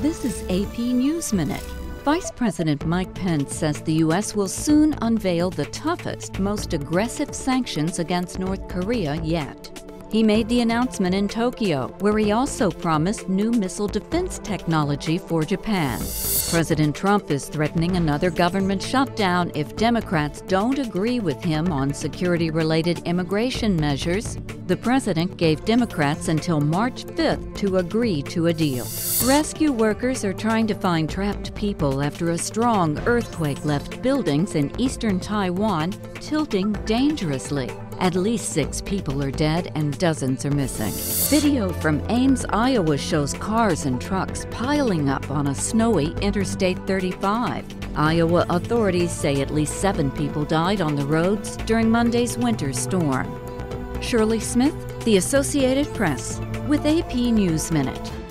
This is AP News Minute. Vice President Mike Pence says the U.S. will soon unveil the toughest, most aggressive sanctions against North Korea yet. He made the announcement in Tokyo, where he also promised new missile defense technology for Japan. President Trump is threatening another government shutdown if Democrats don't agree with him on security-related immigration measures. The president gave Democrats until March 5th to agree to a deal. Rescue workers are trying to find trapped people after a strong earthquake left buildings in eastern Taiwan tilting dangerously. At least 6 people are dead and dozens are missing. Video from Ames, Iowa shows cars and trucks piling up on a snowy Interstate 35. Iowa authorities say at least 7 people died on the roads during Monday's winter storm. Shirley Smith, The Associated Press, with AP News Minute.